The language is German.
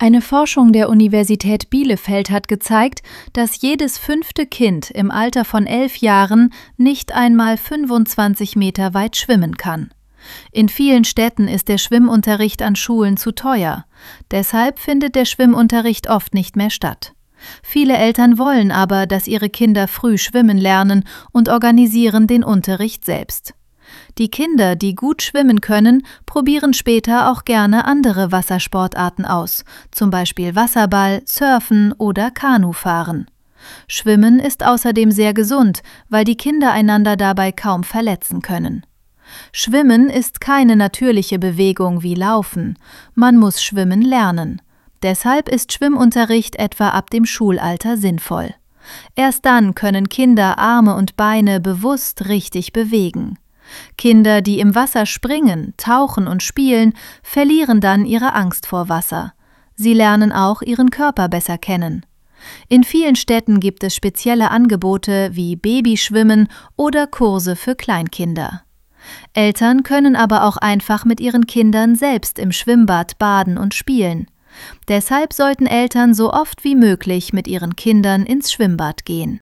Eine Forschung der Universität Bielefeld hat gezeigt, dass jedes 5. Kind im Alter von 11 Jahren nicht einmal 25 Meter weit schwimmen kann. In vielen Städten ist der Schwimmunterricht an Schulen zu teuer. Deshalb findet der Schwimmunterricht oft nicht mehr statt. Viele Eltern wollen aber, dass ihre Kinder früh schwimmen lernen und organisieren den Unterricht selbst. Die Kinder, die gut schwimmen können, probieren später auch gerne andere Wassersportarten aus, zum Beispiel Wasserball, Surfen oder Kanufahren. Schwimmen ist außerdem sehr gesund, weil die Kinder einander dabei kaum verletzen können. Schwimmen ist keine natürliche Bewegung wie Laufen. Man muss schwimmen lernen. Deshalb ist Schwimmunterricht etwa ab dem Schulalter sinnvoll. Erst dann können Kinder Arme und Beine bewusst richtig bewegen. Kinder, die im Wasser springen, tauchen und spielen, verlieren dann ihre Angst vor Wasser. Sie lernen auch ihren Körper besser kennen. In vielen Städten gibt es spezielle Angebote wie Babyschwimmen oder Kurse für Kleinkinder. Eltern können aber auch einfach mit ihren Kindern selbst im Schwimmbad baden und spielen. Deshalb sollten Eltern so oft wie möglich mit ihren Kindern ins Schwimmbad gehen.